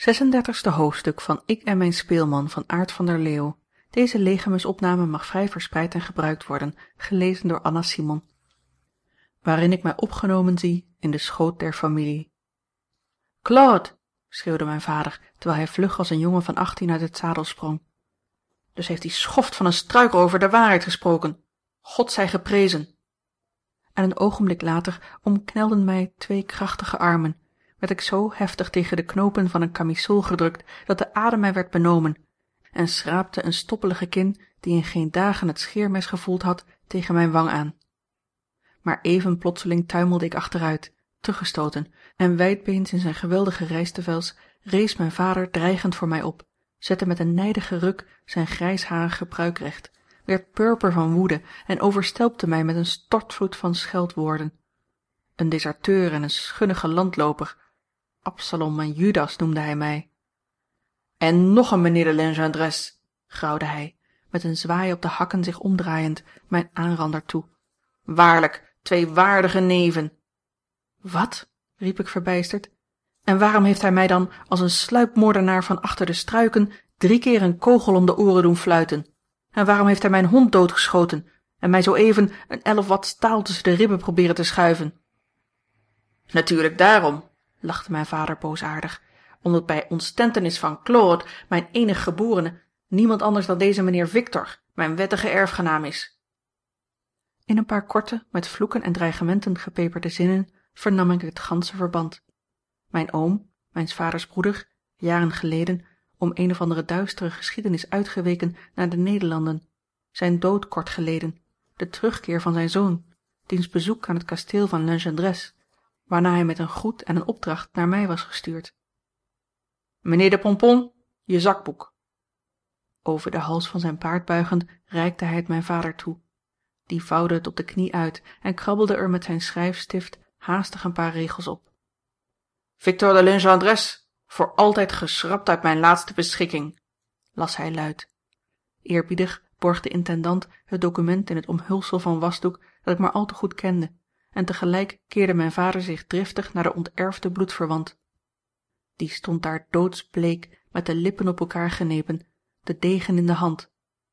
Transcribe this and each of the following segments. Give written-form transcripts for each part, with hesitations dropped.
36e hoofdstuk van Ik en mijn speelman van Aart van der Leeuw. Deze legemusopname mag vrij verspreid en gebruikt worden, gelezen door Anna Simon. Waarin ik mij opgenomen zie in de schoot der familie. Claude! Schreeuwde mijn vader, terwijl hij vlug als een jongen van 18 uit het zadel sprong. Dus heeft die schoft van een struikrover de waarheid gesproken. God zij geprezen. En een ogenblik later omknelden mij 2 krachtige armen, werd ik zo heftig tegen de knopen van een kamisool gedrukt dat de adem mij werd benomen, en schraapte een stoppelige kin, die in geen dagen het scheermes gevoeld had, tegen mijn wang aan. Maar even plotseling tuimelde ik achteruit, teruggestooten, en wijdbeens in zijn geweldige rijstevels rees mijn vader dreigend voor mij op, zette met een nijdige ruk zijn grijsharige pruik recht, werd purper van woede en overstelpte mij met een stortvloed van scheldwoorden. Een deserteur en een schunnige landlooper, Absalom en Judas noemde hij mij. En nog een mijnheer de Lengendres, grauwde hij, met een zwaai op de hakken zich omdraaiend, mijn aanrander toe. Waarlijk, 2 waardige neven. Wat? Riep ik verbijsterd. En waarom heeft hij mij dan als een sluipmoordenaar van achter de struiken 3 keer een kogel om de oren doen fluiten? En waarom heeft hij mijn hond doodgeschoten en mij zoo even een 11 watt staal tussen de ribben proberen te schuiven? Natuurlijk daarom, lachte mijn vader boosaardig, omdat bij ontstentenis van Claude, mijn enig geborene, niemand anders dan deze mijnheer Victor, mijn wettige erfgenaam is. In een paar korte, met vloeken en dreigementen gepeperde zinnen vernam ik het ganse verband. Mijn oom, mijns vaders broeder, jaren geleden, om een of andere duistere geschiedenis uitgeweken naar de Nederlanden, zijn dood kort geleden, de terugkeer van zijn zoon, diens bezoek aan het kasteel van Lengendres, waarna hij met een groet en een opdracht naar mij was gestuurd. Mijnheer de Pompon, je zakboek. Over de hals van zijn paard buigend reikte hij het mijn vader toe. Die vouwde het op de knie uit en krabbelde er met zijn schrijfstift haastig een paar regels op. Victor de Lengendres, voor altijd geschrapt uit mijn laatste beschikking, las hij luid. Eerbiedig borg de intendant het document in het omhulsel van wasdoek dat ik maar al te goed kende, en tegelijk keerde mijn vader zich driftig naar de onterfde bloedverwant. Die stond daar doodsbleek met de lippen op elkaar genepen, de degen in de hand.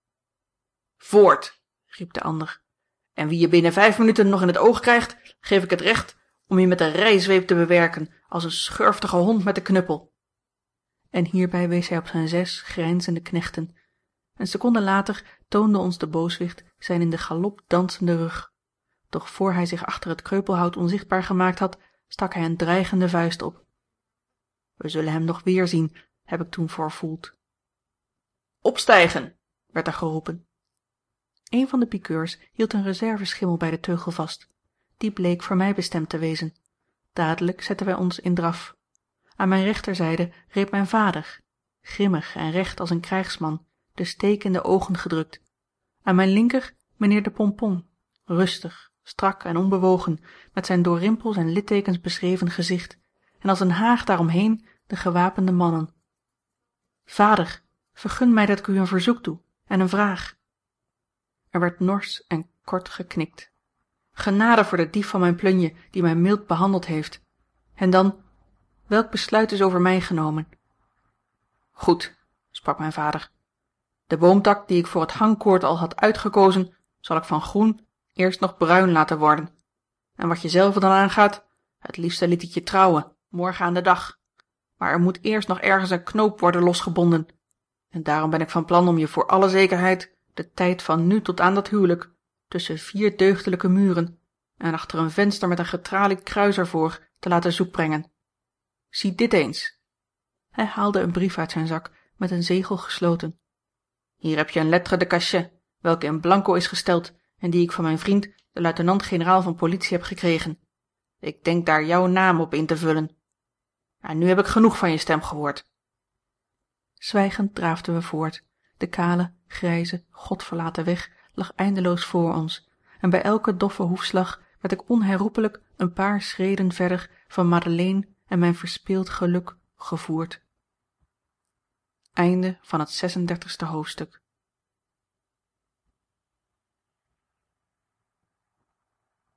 Voort, riep de ander, en wie je binnen 5 minuten nog in het oog krijgt, geef ik het recht om je met de rijzweep te bewerken, als een schurftige hond met de knuppel. En hierbij wees hij op zijn 6 grijnzende knechten. Een seconde later toonde ons de booswicht zijn in de galop dansende rug. Doch voor hij zich achter het kreupelhout onzichtbaar gemaakt had, stak hij een dreigende vuist op. We zullen hem nog weerzien, heb ik toen voorvoeld. Opstijgen, werd er geroepen. Een van de piqueurs hield een reserveschimmel bij de teugel vast. Die bleek voor mij bestemd te wezen. Dadelijk zetten wij ons in draf. Aan mijn rechterzijde reed mijn vader, grimmig en recht als een krijgsman, de steek in de ogen gedrukt. Aan mijn linker mijnheer de Pompon, rustig, strak en onbewogen, met zijn door rimpels en littekens beschreven gezicht, en als een haag daaromheen de gewapende mannen. Vader, vergun mij dat ik u een verzoek doe en een vraag. Er werd nors en kort geknikt. Genade voor de dief van mijn plunje, die mij mild behandeld heeft. En dan, welk besluit is over mij genomen? Goed, sprak mijn vader. De boomtak die ik voor het hangkoord al had uitgekozen, zal ik van groen eerst nog bruin laten worden. En wat je zelve dan aangaat, het liefste liet ik je trouwen, morgen aan de dag. Maar er moet eerst nog ergens een knoop worden losgebonden. En daarom ben ik van plan om je voor alle zekerheid de tijd van nu tot aan dat huwelijk tussen 4 deugdelijke muren en achter een venster met een getralied kruis ervoor te laten zoekbrengen. Zie dit eens. Hij haalde een brief uit zijn zak met een zegel gesloten. Hier heb je een lettre de cachet, welke in blanco is gesteld en die ik van mijn vriend, de luitenant-generaal van politie, heb gekregen. Ik denk daar jouw naam op in te vullen. En nu heb ik genoeg van je stem gehoord. Zwijgend draafden we voort. De kale, grijze, godverlaten weg lag eindeloos voor ons, en bij elke doffe hoefslag werd ik onherroepelijk een paar schreden verder van Madeleine en mijn verspeeld geluk gevoerd. Einde van het 36e hoofdstuk.